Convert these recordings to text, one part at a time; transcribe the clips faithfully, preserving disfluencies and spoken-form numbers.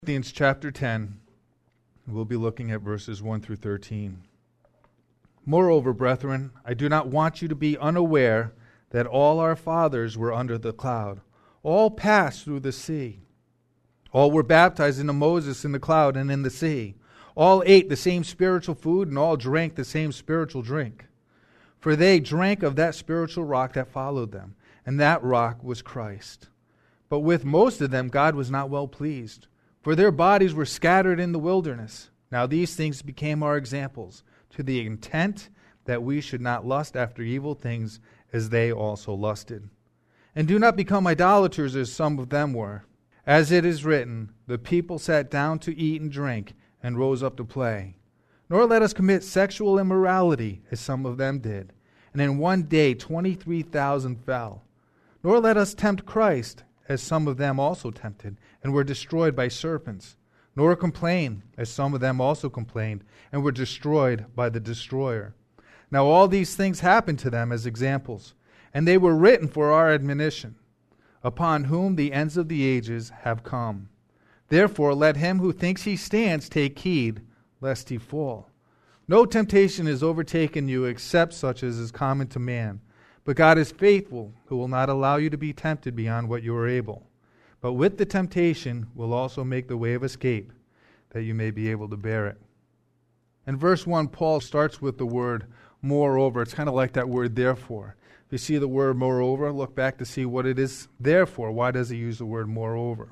Corinthians chapter ten. We'll be looking at verses one through thirteen. Moreover, brethren, I do not want you to be unaware that all our fathers were under the cloud. All passed through the sea. All were baptized into Moses in the cloud and in the sea. All ate the same spiritual food and all drank the same spiritual drink. For they drank of that spiritual rock that followed them, and that rock was Christ. But with most of them God was not well pleased, for their bodies were scattered in the wilderness. Now these things became our examples, to the intent that we should not lust after evil things as they also lusted. And do not become idolaters as some of them were. As it is written, the people sat down to eat and drink, and rose up to play. Nor let us commit sexual immorality, as some of them did. And in one day twenty-three thousand fell. Nor let us tempt Christ, as some of them also tempted, and were destroyed by serpents. Nor complain, as some of them also complained, and were destroyed by the destroyer. Now all these things happened to them as examples, and they were written for our admonition, upon whom the ends of the ages have come. Therefore let him who thinks he stands take heed, lest he fall. No temptation has overtaken you except such as is common to man. But God is faithful, who will not allow you to be tempted beyond what you are able. But with the temptation will also make the way of escape, that you may be able to bear it. In verse one, Paul starts with the word moreover. It's kind of like that word therefore. If you see the word moreover, look back to see what it is therefore. Why does he use the word moreover?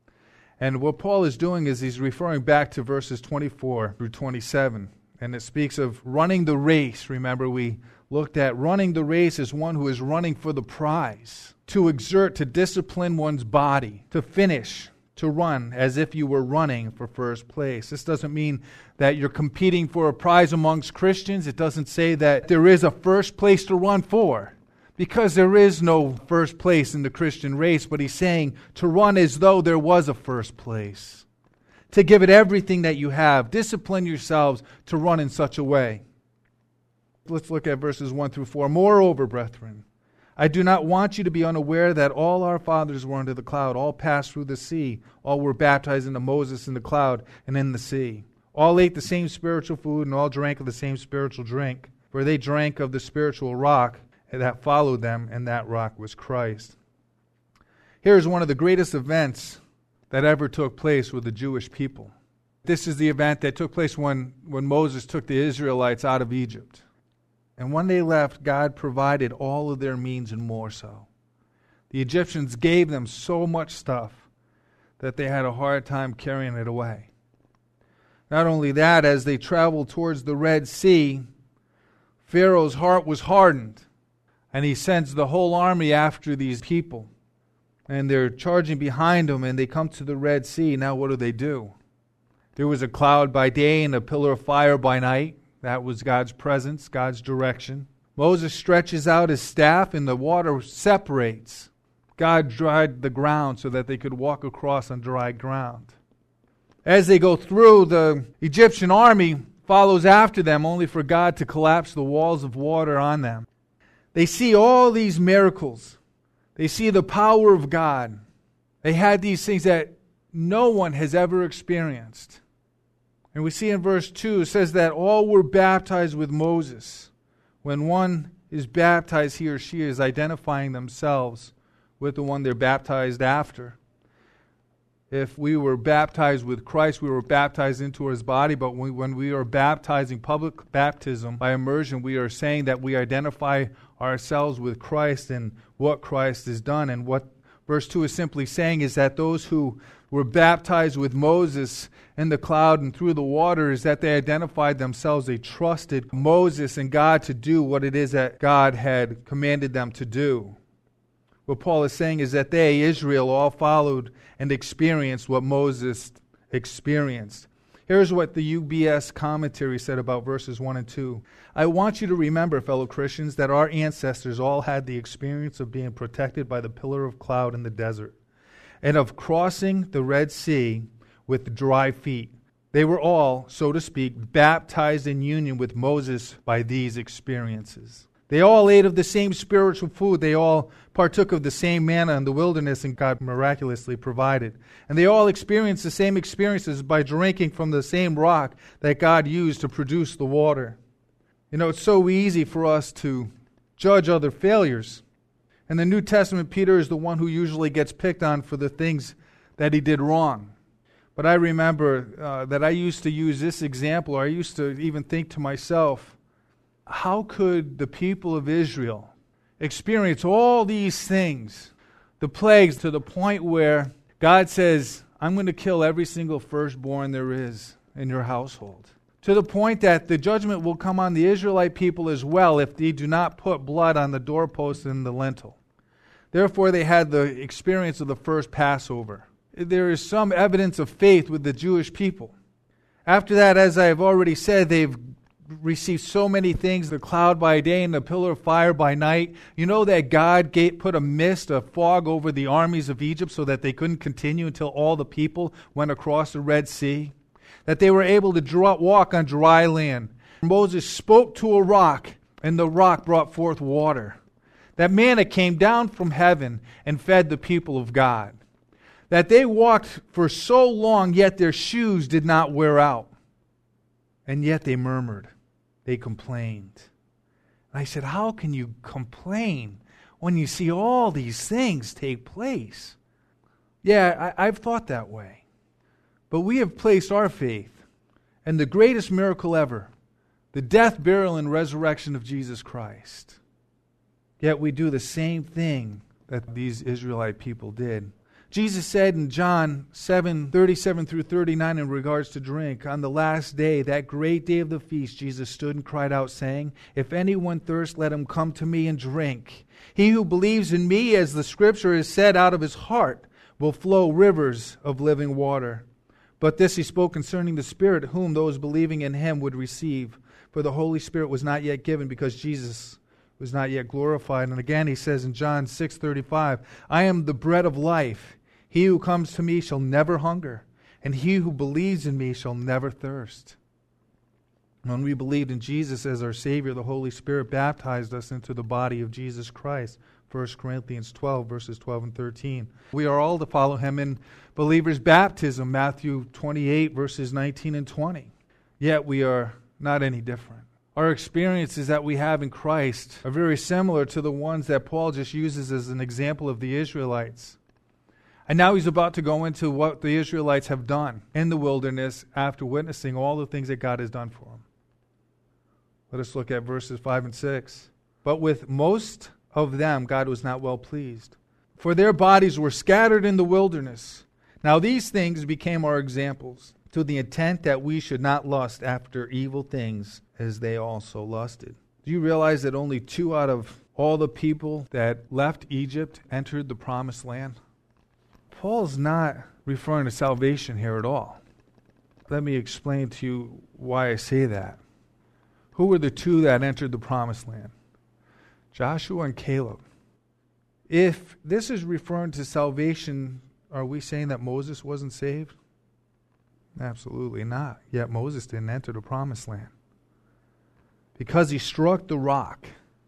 And what Paul is doing is he's referring back to verses twenty-four through twenty-seven. And it speaks of running the race. Remember, we looked at running the race as one who is running for the prize. To exert, to discipline one's body, to finish, to run as if you were running for first place. This doesn't mean that you're competing for a prize amongst Christians. It doesn't say that there is a first place to run for, because there is no first place in the Christian race. But he's saying to run as though there was a first place. To give it everything that you have. Discipline yourselves to run in such a way. Let's look at verses one through four. Moreover, brethren, I do not want you to be unaware that all our fathers were under the cloud. All passed through the sea. All were baptized into Moses in the cloud and in the sea. All ate the same spiritual food and all drank of the same spiritual drink. For they drank of the spiritual rock that followed them, and that rock was Christ. Here is one of the greatest events that ever took place with the Jewish people. This is the event that took place when, when Moses took the Israelites out of Egypt. And when they left, God provided all of their means and more so. The Egyptians gave them so much stuff that they had a hard time carrying it away. Not only that, as they traveled towards the Red Sea, Pharaoh's heart was hardened, and he sends the whole army after these people. And they're charging behind them, and they come to the Red Sea. Now what do they do? There was a cloud by day and a pillar of fire by night. That was God's presence, God's direction. Moses stretches out his staff, and the water separates. God dried the ground so that they could walk across on dry ground. As they go through, the Egyptian army follows after them, only for God to collapse the walls of water on them. They see all these miracles. They see the power of God. They had these things that no one has ever experienced. And we see in verse two, it says that all were baptized with Moses. When one is baptized, he or she is identifying themselves with the one they're baptized after. If we were baptized with Christ, we were baptized into his body. But when we, when we are baptizing, public baptism by immersion, we are saying that we identify ourselves with Christ and what Christ has done. And what verse two is simply saying is that those who were baptized with Moses in the cloud and through the water is that they identified themselves. They trusted Moses and God to do what it is that God had commanded them to do. What Paul is saying is that they, Israel, all followed and experienced what Moses experienced. Here's what the U B S commentary said about verses one and two. I want you to remember, fellow Christians, that our ancestors all had the experience of being protected by the pillar of cloud in the desert and of crossing the Red Sea with dry feet. They were all, so to speak, baptized in union with Moses by these experiences. They all ate of the same spiritual food. They all partook of the same manna in the wilderness, and God miraculously provided. And they all experienced the same experiences by drinking from the same rock that God used to produce the water. You know, it's so easy for us to judge other failures. In the New Testament, Peter is the one who usually gets picked on for the things that he did wrong. But I remember uh, that I used to use this example, or I used to even think to myself, how could the people of Israel experience all these things, the plagues, to the point where God says, I'm going to kill every single firstborn there is in your household? To the point that the judgment will come on the Israelite people as well if they do not put blood on the doorpost and the lintel. Therefore, they had the experience of the first Passover. There is some evidence of faith with the Jewish people. After that, as I have already said, they've received so many things, the cloud by day and the pillar of fire by night. You know that God gave, put a mist, a fog over the armies of Egypt so that they couldn't continue until all the people went across the Red Sea. That they were able to draw, walk on dry land. Moses spoke to a rock, and the rock brought forth water. That manna came down from heaven and fed the people of God. That they walked for so long, yet their shoes did not wear out. And yet they murmured. They complained. And I said, how can you complain when you see all these things take place? Yeah, I, I've thought that way. But we have placed our faith in the greatest miracle ever, the death, burial, and resurrection of Jesus Christ. Yet we do the same thing that these Israelite people did. Jesus said in John seven, thirty-seven through thirty-nine in regards to drink, on the last day, that great day of the feast, Jesus stood and cried out, saying, if anyone thirst, let him come to me and drink. He who believes in me, as the scripture has said, out of his heart will flow rivers of living water. But this he spoke concerning the Spirit, whom those believing in him would receive. For the Holy Spirit was not yet given, because Jesus was not yet glorified. And again he says in John six thirty-five, I am the bread of life. He who comes to me shall never hunger, and he who believes in me shall never thirst. When we believed in Jesus as our Savior, the Holy Spirit baptized us into the body of Jesus Christ. First Corinthians twelve, verses twelve and thirteen. We are all to follow him in believers' baptism, Matthew twenty-eight, verses nineteen and twenty. Yet we are not any different. Our experiences that we have in Christ are very similar to the ones that Paul just uses as an example of the Israelites. And now he's about to go into what the Israelites have done in the wilderness after witnessing all the things that God has done for them. Let us look at verses five and six. But with most of them God was not well pleased, for their bodies were scattered in the wilderness. Now these things became our examples, to the intent that we should not lust after evil things as they also lusted. Do you realize that only two out of all the people that left Egypt entered the promised land? Paul's not referring to salvation here at all. Let me explain to you why I say that. Who were the two that entered the promised land? Joshua and Caleb. If this is referring to salvation, are we saying that Moses wasn't saved? Absolutely not. Yet Moses didn't enter the promised land. Because he struck the rock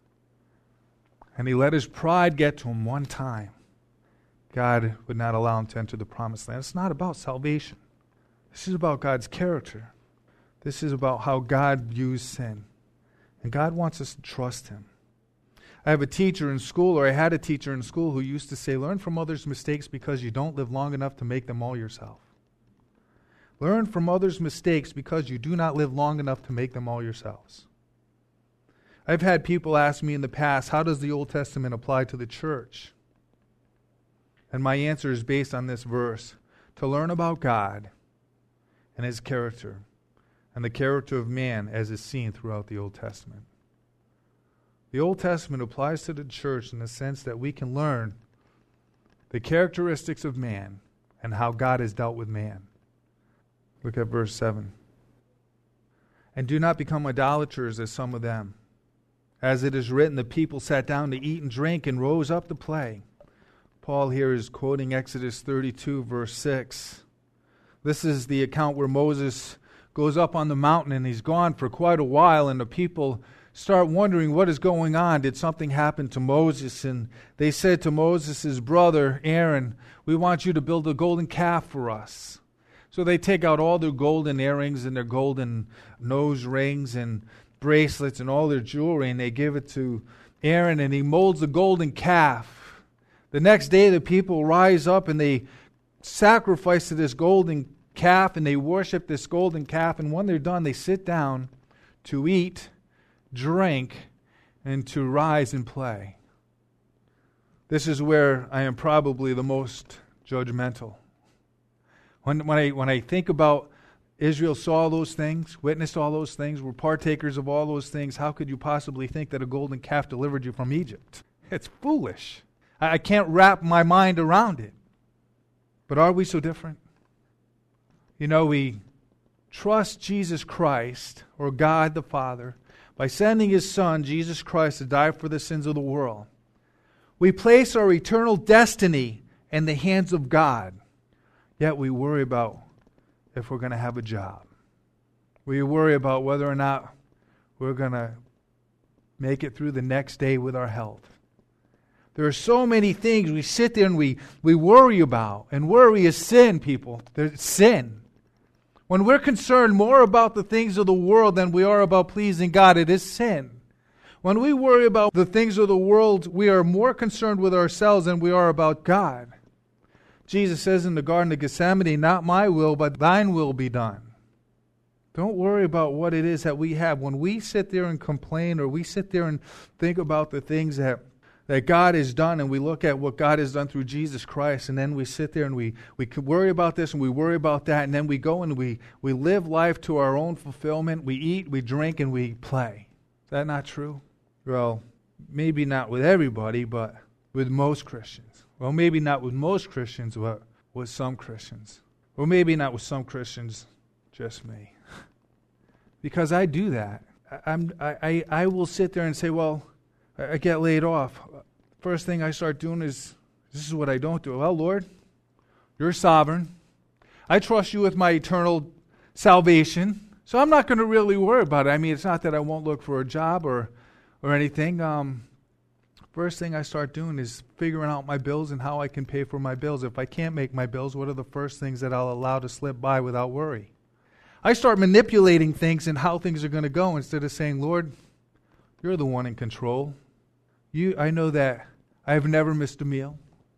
and he let his pride get to him one time, God would not allow him to enter the promised land. It's not about salvation. This is about God's character. This is about how God views sin. And God wants us to trust him. I have a teacher in school, or I had a teacher in school who used to say, learn from others' mistakes because you don't live long enough to make them all yourself. Learn from others' mistakes because you do not live long enough to make them all yourselves. I've had people ask me in the past, how does the Old Testament apply to the church? And my answer is based on this verse. To learn about God and his character and the character of man as is seen throughout the Old Testament. The Old Testament applies to the church in the sense that we can learn the characteristics of man and how God has dealt with man. Look at verse seven. And do not become idolaters as some of them. As it is written, the people sat down to eat and drink and rose up to play. Paul here is quoting Exodus thirty-two, verse six. This is the account where Moses goes up on the mountain and he's gone for quite a while, and the people start wondering what is going on. Did something happen to Moses? And they said to Moses' brother, Aaron, we want you to build a golden calf for us. So they take out all their golden earrings and their golden nose rings and bracelets and all their jewelry, and they give it to Aaron, and he molds a golden calf. The next day the people rise up and they sacrifice to this golden calf, and they worship this golden calf, and when they're done they sit down to eat, drink, and to rise and play. This is where I am probably the most judgmental. When, when, I, when I think about Israel saw those things, witnessed all those things, were partakers of all those things, how could you possibly think that a golden calf delivered you from Egypt? It's foolish. I, I can't wrap my mind around it. But are we so different? You know, we trust Jesus Christ, or God the Father, by sending His Son, Jesus Christ, to die for the sins of the world. We place our eternal destiny in the hands of God, yet we worry about if we're going to have a job. We worry about whether or not we're going to make it through the next day with our health. There are so many things we sit there and we, we worry about. And worry is sin, people. There's sin. When we're concerned more about the things of the world than we are about pleasing God, it is sin. When we worry about the things of the world, we are more concerned with ourselves than we are about God. Jesus says in the Garden of Gethsemane, not my will, but thine will be done. Don't worry about what it is that we have. When we sit there and complain, or we sit there and think about the things that, that God has done, and we look at what God has done through Jesus Christ, and then we sit there and we, we could worry about this and we worry about that, and then we go and we, we live life to our own fulfillment. We eat, we drink, and we play. Is that not true? Well, maybe not with everybody, but with most Christians. Well, maybe not with most Christians, but with some Christians. Or maybe not with some Christians, just me. Because I do that. I, I'm, I, I will sit there and say, well, I get laid off. First thing I start doing is, this is what I don't do. Well, Lord, you're sovereign. I trust you with my eternal salvation. So I'm not going to really worry about it. I mean, it's not that I won't look for a job or, or anything. Um, First thing I start doing is figuring out my bills and how I can pay for my bills. If I can't make my bills, what are the first things that I'll allow to slip by without worry? I start manipulating things and how things are going to go instead of saying, Lord, you're the one in control. You, I know that I've never missed a meal.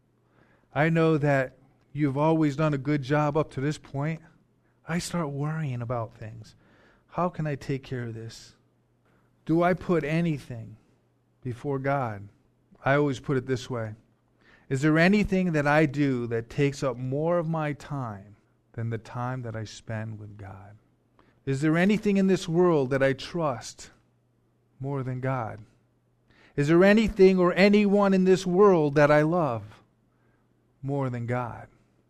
I know that you've always done a good job up to this point. I start worrying about things. How can I take care of this? Do I put anything before God? I always put it this way. Is there anything that I do that takes up more of my time than the time that I spend with God? Is there anything in this world that I trust more than God? Is there anything or anyone in this world that I love more than God?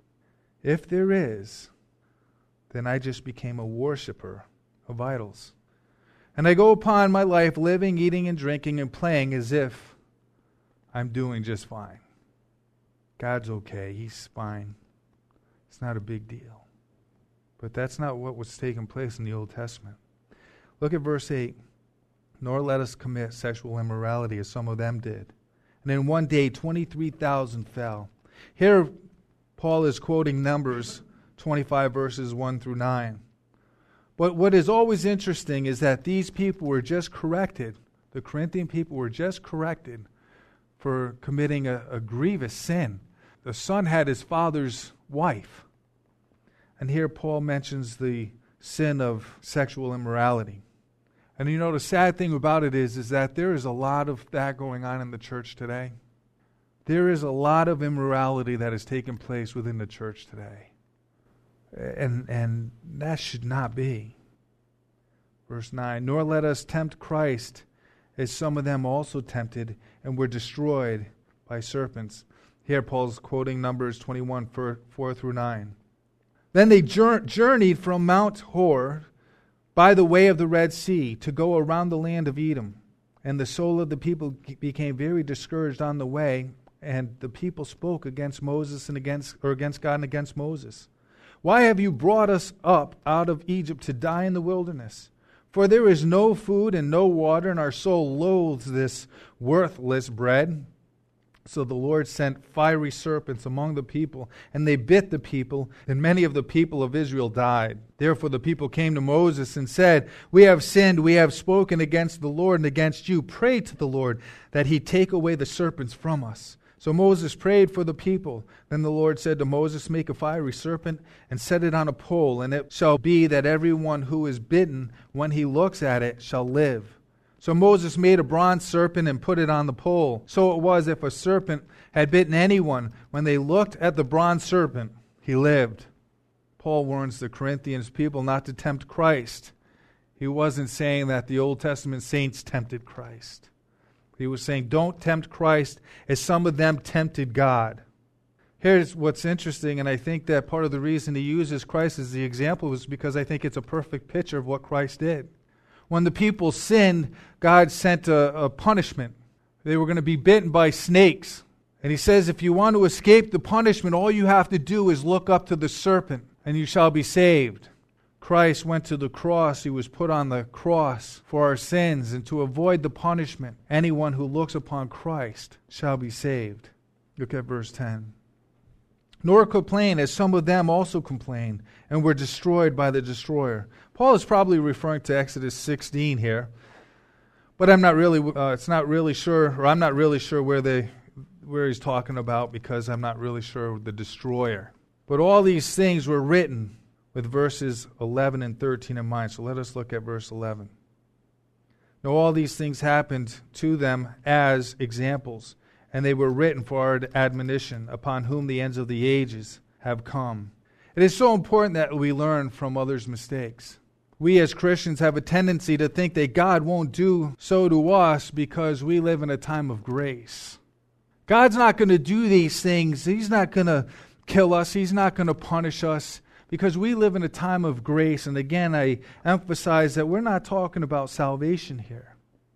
If there is, then I just became a worshiper of idols. And I go upon my life living, eating, and drinking, and playing as if I'm doing just fine. God's okay. He's fine. It's not a big deal. But that's not what was taking place in the Old Testament. Look at verse eight. Nor let us commit sexual immorality as some of them did. And in one day, twenty-three thousand fell. Here, Paul is quoting Numbers twenty-five, verses one through nine. But what is always interesting is that these people were just corrected. The Corinthian people were just corrected for committing a, a grievous sin. The son had his father's wife. And here Paul mentions the sin of sexual immorality. And you know, the sad thing about it is, is that there is a lot of that going on in the church today. There is a lot of immorality that has taken place within the church today. And, and that should not be. Verse nine, nor let us tempt Christ as some of them also tempted and were destroyed by serpents. Here Paul's quoting Numbers twenty-one, four through nine. Then they journeyed from Mount Hor by the way of the Red Sea to go around the land of Edom. And the soul of the people became very discouraged on the way, and the people spoke against Moses and against or against God and against Moses. Why have you brought us up out of Egypt to die in the wilderness? For there is no food and no water, and our soul loathes this worthless bread. So the Lord sent fiery serpents among the people, and they bit the people, and many of the people of Israel died. Therefore the people came to Moses and said, We have sinned, we have spoken against the Lord and against you. Pray to the Lord that he take away the serpents from us. So Moses prayed for the people. Then the Lord said to Moses, Make a fiery serpent and set it on a pole, and it shall be that everyone who is bitten, when he looks at it, shall live. So Moses made a bronze serpent and put it on the pole. So it was, if a serpent had bitten anyone, when they looked at the bronze serpent, he lived. Paul warns the Corinthians people not to tempt Christ. He wasn't saying that the Old Testament saints tempted Christ. He was saying, don't tempt Christ as some of them tempted God. Here's what's interesting, and I think that part of the reason he uses Christ as the example was because I think it's a perfect picture of what Christ did. When the people sinned, God sent a, a punishment. They were going to be bitten by snakes. And he says, if you want to escape the punishment, all you have to do is look up to the serpent, and you shall be saved. Christ went to the cross. He was put on the cross for our sins, and to avoid the punishment, anyone who looks upon Christ shall be saved. Look at verse ten. Nor complain, as some of them also complained, and were destroyed by the destroyer. Paul is probably referring to Exodus sixteen here, but I'm not really. Uh, it's not really sure, or I'm not really sure where they, where he's talking about, because I'm not really sure the destroyer. But all these things were written with verses eleven and thirteen in mind. So let us look at verse eleven. Now all these things happened to them as examples, and they were written for our admonition, upon whom the ends of the ages have come. It is so important that we learn from others' mistakes. We as Christians have a tendency to think that God won't do so to us because we live in a time of grace. God's not going to do these things. He's not going to kill us. He's not going to punish us because we live in a time of grace. And again, I emphasize that we're not talking about salvation here.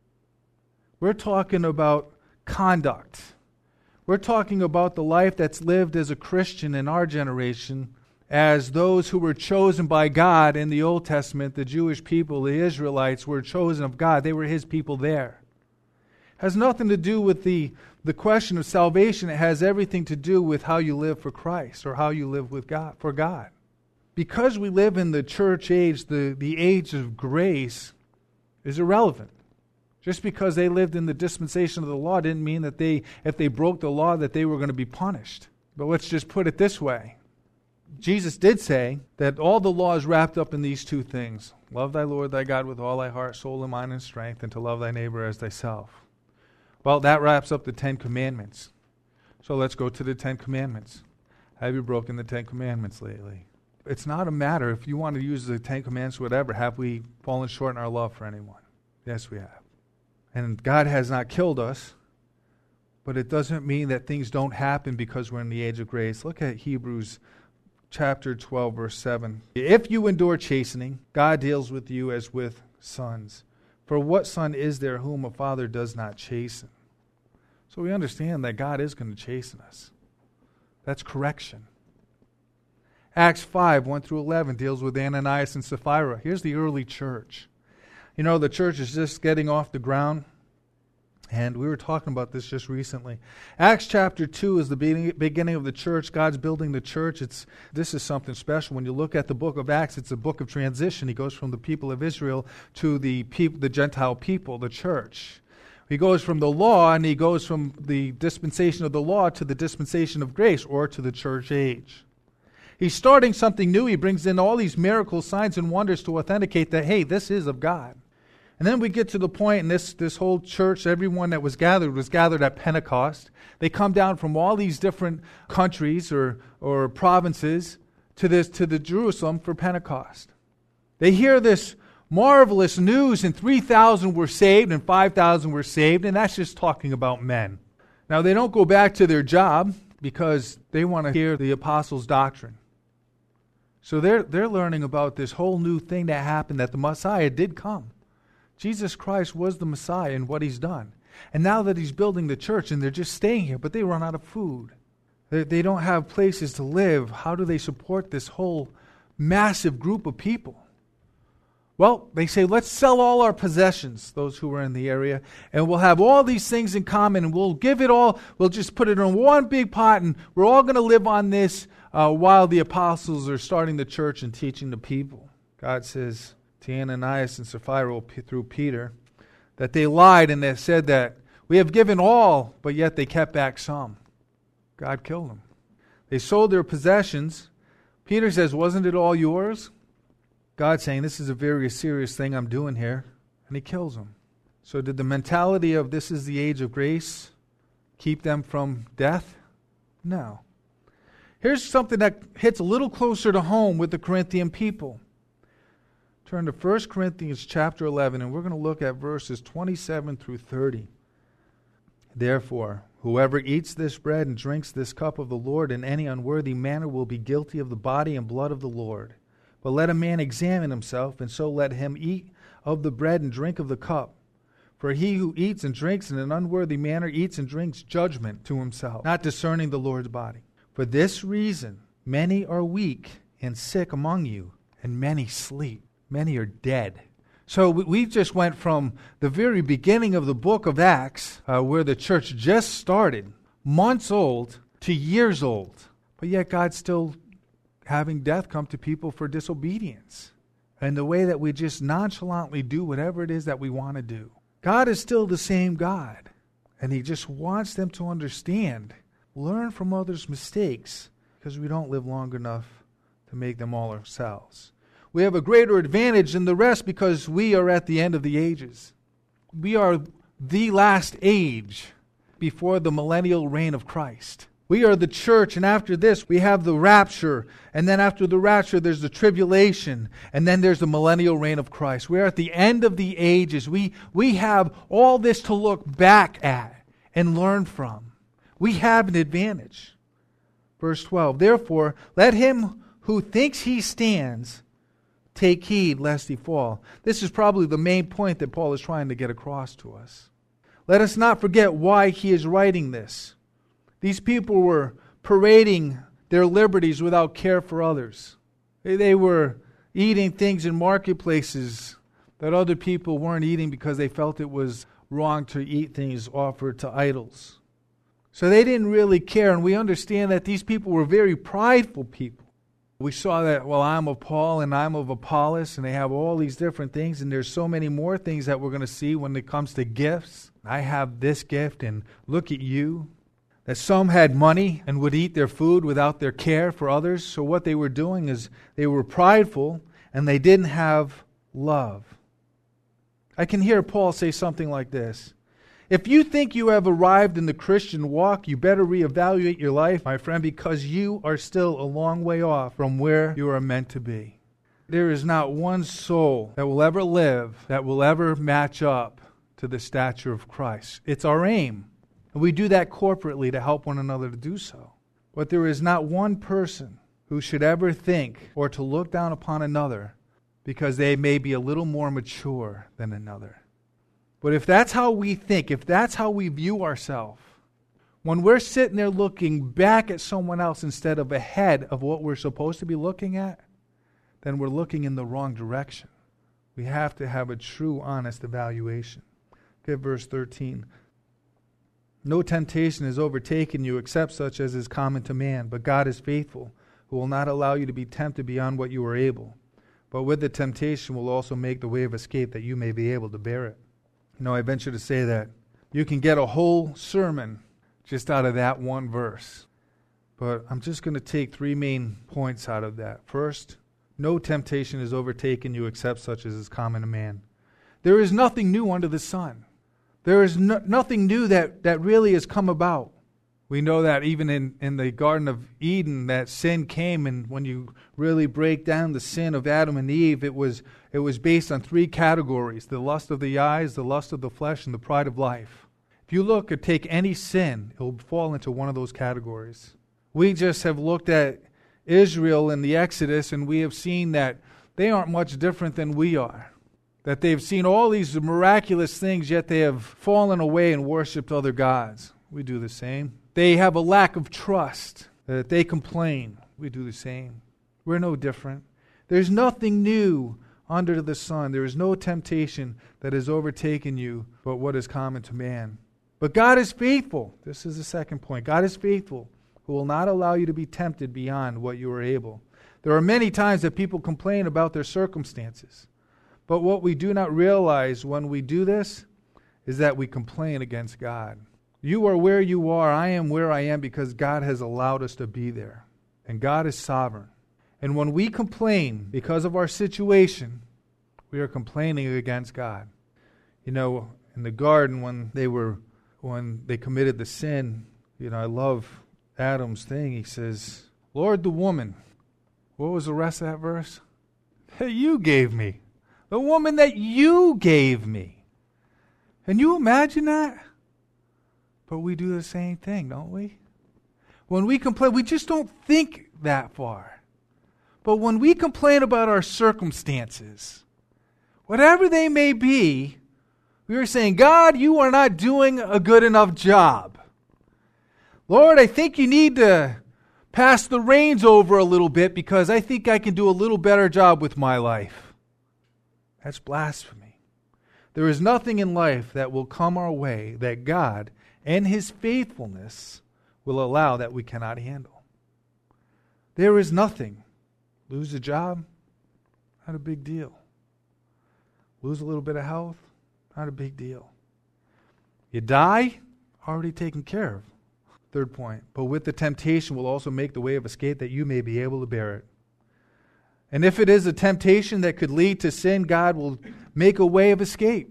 We're talking about conduct. We're talking about the life that's lived as a Christian in our generation, as those who were chosen by God in the Old Testament. The Jewish people, the Israelites, were chosen of God. They were His people there. It has nothing to do with the, the question of salvation. It has everything to do with how you live for Christ, or how you live with God, for God. Because we live in the church age, the, the age of grace is irrelevant. Just because they lived in the dispensation of the law didn't mean that they, if they broke the law, that they were going to be punished. But let's just put it this way. Jesus did say that all the law is wrapped up in these two things. Love thy Lord thy God with all thy heart, soul, and mind, and strength, and to love thy neighbor as thyself. Well, that wraps up the Ten Commandments. So let's go to the Ten Commandments. Have you broken the Ten Commandments lately? It's not a matter, if you want to use the Ten Commandments, whatever, have we fallen short in our love for anyone? Yes, we have. And God has not killed us, but it doesn't mean that things don't happen because we're in the age of grace. Look at Hebrews chapter twelve, verse seven. If you endure chastening, God deals with you as with sons. For what son is there whom a father does not chasten? So we understand that God is going to chasten us. That's correction. Acts five, one through eleven deals with Ananias and Sapphira. Here's the early church. You know, the church is just getting off the ground. And we were talking about this just recently. Acts chapter two is the beginning of the church. God's building the church. It's This is something special. When you look at the book of Acts, it's a book of transition. He goes from the people of Israel to the people, the Gentile people, the church. He goes from the law, and he goes from the dispensation of the law to the dispensation of grace, or to the church age. He's starting something new. He brings in all these miracles, signs, and wonders to authenticate that, hey, this is of God. And then we get to the point in this, this whole church, everyone that was gathered was gathered at Pentecost. They come down from all these different countries or, or provinces to this to the Jerusalem for Pentecost. They hear this marvelous news, and three thousand were saved and five thousand were saved, and that's just talking about men. Now they don't go back to their job because they want to hear the apostles' doctrine. So they're they're learning about this whole new thing that happened, that the Messiah did come. Jesus Christ was the Messiah and what He's done. And now that He's building the church, and they're just staying here, but they run out of food. They, they don't have places to live. How do they support this whole massive group of people? Well, they say, let's sell all our possessions, those who were in the area, and we'll have all these things in common, and we'll give it all, we'll just put it in one big pot, and we're all going to live on this uh, while the apostles are starting the church and teaching the people. God says to Ananias and Sapphira through Peter that they lied and they said that we have given all, but yet they kept back some. God killed them. They sold their possessions. Peter says, wasn't it all yours? God saying, this is a very serious thing I'm doing here. And he kills them. So did the mentality of this is the age of grace keep them from death? No. Here's something that hits a little closer to home with the Corinthian people. Turn to First Corinthians chapter eleven, and we're going to look at verses twenty-seven through thirty. Therefore, whoever eats this bread and drinks this cup of the Lord in any unworthy manner will be guilty of the body and blood of the Lord. But let a man examine himself, and so let him eat of the bread and drink of the cup. For he who eats and drinks in an unworthy manner eats and drinks judgment to himself, not discerning the Lord's body. For this reason many are weak and sick among you, and many sleep. Many are dead. So we just went from the very beginning of the book of Acts, uh, where the church just started, months old, to years old. But yet God's still having death come to people for disobedience. And the way that we just nonchalantly do whatever it is that we want to do. God is still the same God. And He just wants them to understand, learn from others' mistakes, because we don't live long enough to make them all ourselves. We have a greater advantage than the rest because we are at the end of the ages. We are the last age before the millennial reign of Christ. We are the church, and after this we have the rapture, and then after the rapture there's the tribulation, and then there's the millennial reign of Christ. We're at the end of the ages. We, we have all this to look back at and learn from. We have an advantage. Verse twelve, therefore let him who thinks he stands take heed lest he fall. This is probably the main point that Paul is trying to get across to us. Let us not forget why he is writing this. These people were parading their liberties without care for others. They were eating things in marketplaces that other people weren't eating because they felt it was wrong to eat things offered to idols. So they didn't really care, and we understand that these people were very prideful people. We saw that, well, I'm of Paul and I'm of Apollos, and they have all these different things, and there's so many more things that we're going to see when it comes to gifts. I have this gift, and look at you. That some had money and would eat their food without their care for others. So what they were doing is they were prideful, and they didn't have love. I can hear Paul say something like this. If you think you have arrived in the Christian walk, you better reevaluate your life, my friend, because you are still a long way off from where you are meant to be. There is not one soul that will ever live that will ever match up to the stature of Christ. It's our aim. And we do that corporately to help one another to do so. But there is not one person who should ever think or to look down upon another because they may be a little more mature than another. But if that's how we think, if that's how we view ourselves, when we're sitting there looking back at someone else instead of ahead of what we're supposed to be looking at, then we're looking in the wrong direction. We have to have a true, honest evaluation. Okay, verse thirteen. No temptation has overtaken you except such as is common to man, but God is faithful, who will not allow you to be tempted beyond what you are able. But with the temptation will also make the way of escape that you may be able to bear it. You know, I venture to say that you can get a whole sermon just out of that one verse. But I'm just going to take three main points out of that. First, no temptation has overtaken you except such as is common to man. There is nothing new under the sun. There is no, nothing new that, that really has come about. We know that even in, in the Garden of Eden, that sin came, and when you really break down the sin of Adam and Eve, it was it was based on three categories: the lust of the eyes, the lust of the flesh, and the pride of life. If you look or take any sin, it will fall into one of those categories. We just have looked at Israel in the Exodus, and we have seen that they aren't much different than we are. That they've seen all these miraculous things, yet they have fallen away and worshipped other gods. We do the same. They have a lack of trust. That they complain. We do the same. We're no different. There's nothing new under the sun. There is no temptation that has overtaken you but what is common to man. But God is faithful. This is the second point. God is faithful, who will not allow you to be tempted beyond what you are able. There are many times that people complain about their circumstances. But what we do not realize when we do this is that we complain against God. You are where you are. I am where I am because God has allowed us to be there. And God is sovereign. And when we complain because of our situation, we are complaining against God. You know, in the garden when they were when they committed the sin, you know, I love Adam's thing. He says, Lord, the woman. What was the rest of that verse? That you gave me. The woman that you gave me. Can you imagine that? But we do the same thing, don't we? When we complain, we just don't think that far. But when we complain about our circumstances, whatever they may be, we are saying, God, you are not doing a good enough job. Lord, I think you need to pass the reins over a little bit because I think I can do a little better job with my life. That's blasphemy. There is nothing in life that will come our way that God and His faithfulness will allow that we cannot handle. There is nothing. Lose a job, not a big deal. Lose a little bit of health, not a big deal. You die, already taken care of. Third point, but with the temptation will also make the way of escape that you may be able to bear it. And if it is a temptation that could lead to sin, God will make a way of escape.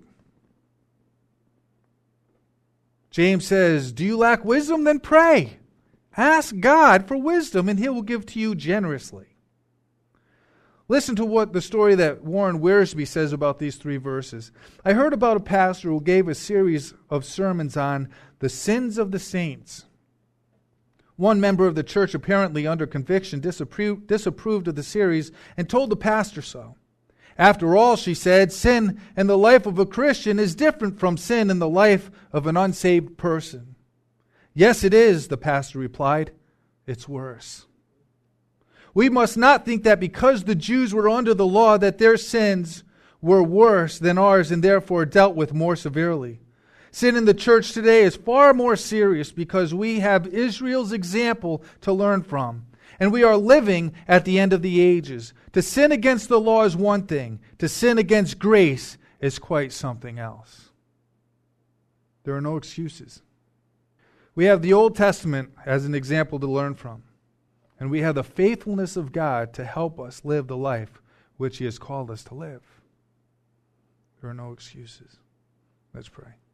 James says, do you lack wisdom? Then pray. Ask God for wisdom and He will give to you generously. Listen to what the story that Warren Wiersbe says about these three verses. I heard about a pastor who gave a series of sermons on the sins of the saints. One member of the church, apparently under conviction, disapproved, disapproved of the series and told the pastor so. After all, she said, sin in the life of a Christian is different from sin in the life of an unsaved person. Yes, it is, the pastor replied. It's worse. We must not think that because the Jews were under the law that their sins were worse than ours and therefore dealt with more severely. Sin in the church today is far more serious because we have Israel's example to learn from. And we are living at the end of the ages. To sin against the law is one thing. To sin against grace is quite something else. There are no excuses. We have the Old Testament as an example to learn from. And we have the faithfulness of God to help us live the life which He has called us to live. There are no excuses. Let's pray.